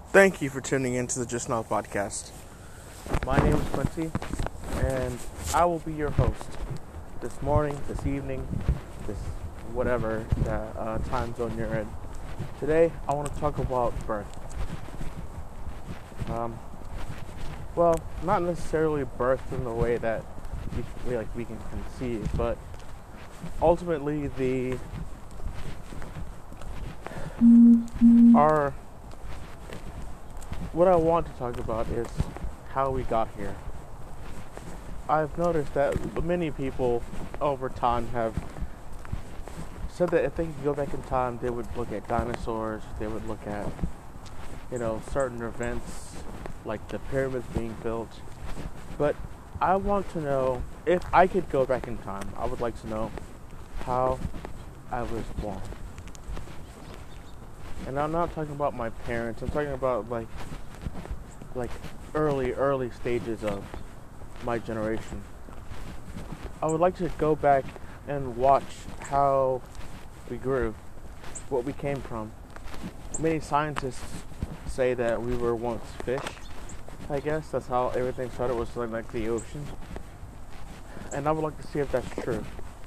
Thank you for tuning into the Just Now podcast. My name is Quincy, and I will be your host this morning, this evening, this whatever time zone you're in. Today, I want to talk about birth. Well, not necessarily birth in the way that we can conceive, but ultimately what I want to talk about is how we got here. I've noticed that many people over time have said that if they could go back in time, they would look at dinosaurs, they would look at, certain events like the pyramids being built. But I want to know, if I could go back in time, I would like to know how I was born. And I'm not talking about my parents, I'm talking about like early stages of my generation. I would like to go back and watch how we grew, what we came from. Many scientists say that we were once fish. I guess that's how everything started, was like the ocean. And I would like to see if that's true.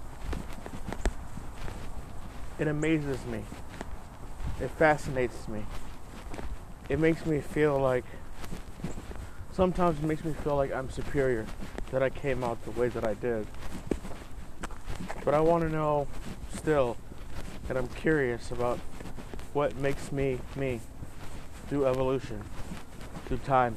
It amazes me. It fascinates me. It makes me feel like, sometimes it makes me feel like I'm superior, that I came out the way that I did. But I want to know still, and I'm curious about what makes me, through evolution, through time.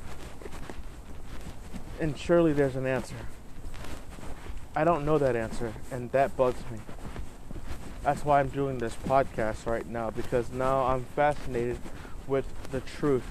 And surely there's an answer. I don't know that answer, and that bugs me. That's why I'm doing this podcast right now, because now I'm fascinated with the truth.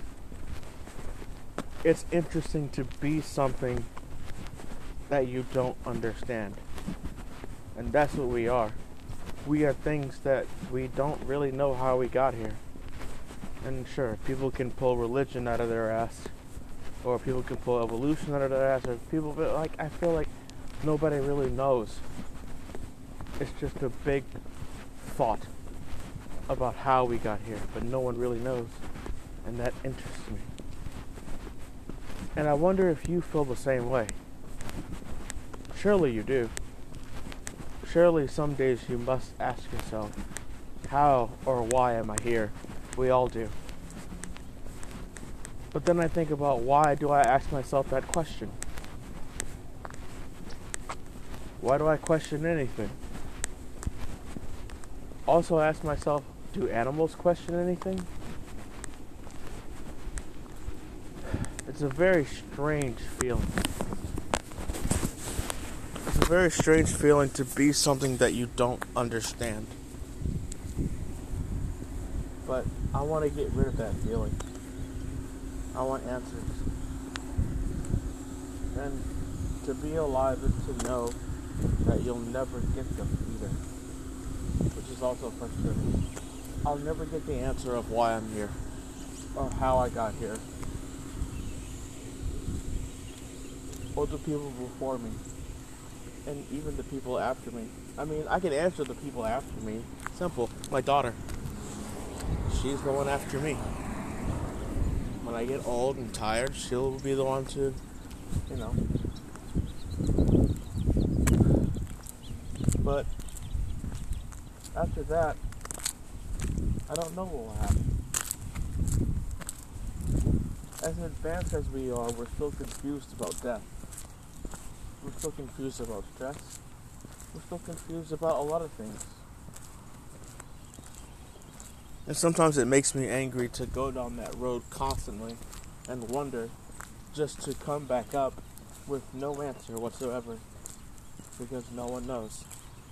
It's interesting to be something that you don't understand. And that's what we are. We are things that we don't really know how we got here. And sure, people can pull religion out of their ass, or people can pull evolution out of their ass, or people, I feel like nobody really knows. It's just a big thought about how we got here, but no one really knows, and that interests me. And I wonder if you feel the same way. Surely you do. Surely some days you must ask yourself, how or why am I here? We all do. But then I think about, why do I ask myself that question? Why do I question anything? Also ask myself, do animals question anything? It's a very strange feeling. It's a very strange feeling to be something that you don't understand. But I want to get rid of that feeling. I want answers. And to be alive is to know that you'll never get them either. Which is also frustrating. I'll never get the answer of why I'm here, or how I got here, or the people before me, and even the people after me. I mean, I can answer the people after me. Simple. My daughter. She's the one after me. When I get old and tired, she'll be the one to, But after that, I don't know what will happen. As advanced as we are, we're still confused about death. We're still confused about stress. We're still confused about a lot of things. And sometimes it makes me angry to go down that road constantly and wonder, just to come back up with no answer whatsoever, because no one knows.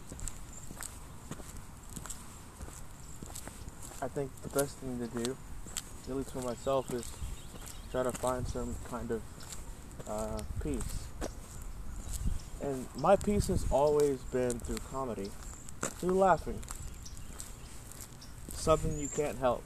I think the best thing to do, at least for myself, is try to find some kind of peace. And my peace has always been through comedy, through laughing. Something you can't help.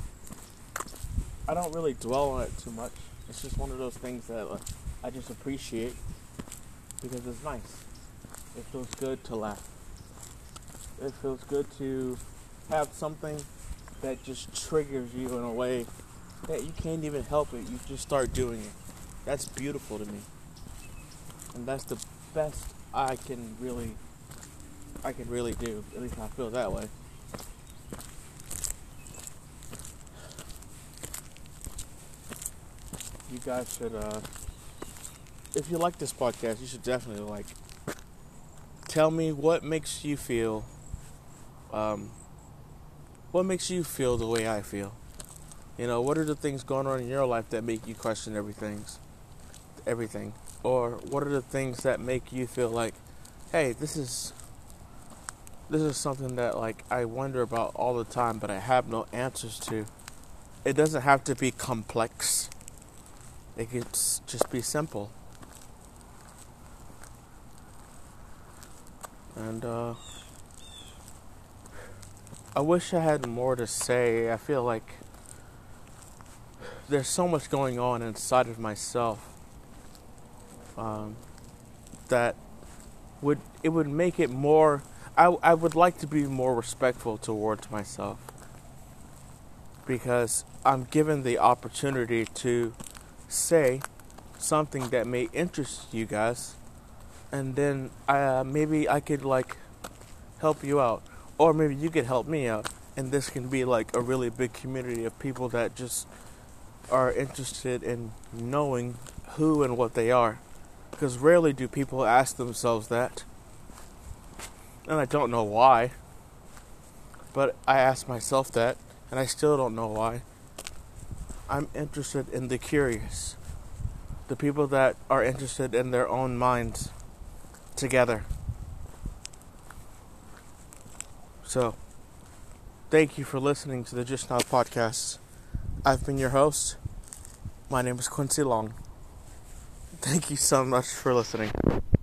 I don't really dwell on it too much. It's just one of those things that I just appreciate because it's nice. It feels good to laugh. It feels good to have something that just triggers you in a way that you can't even help it. You just start doing it. That's beautiful to me. And that's the best I can really do. At least I feel that way. You guys should, if you like this podcast, you should definitely tell me what makes you feel the way I feel. What are the things going on in your life that make you question everything? Or what are the things that make you feel like, hey, this is something that I wonder about all the time, but I have no answers to. It doesn't have to be complex. It could just be simple. And I wish I had more to say. I feel like there's so much going on inside of myself that would make it more. I would like to be more respectful towards myself, because I'm given the opportunity to say something that may interest you guys, and then maybe I could help you out, or maybe you could help me out, and this can be a really big community of people that just are interested in knowing who and what they are, because rarely do people ask themselves that, and I don't know why, but I ask myself that, and I still don't know why. I'm interested in the curious, the people that are interested in their own minds together. So, thank you for listening to the Just Now podcast. I've been your host. My name is Quincy Long. Thank you so much for listening.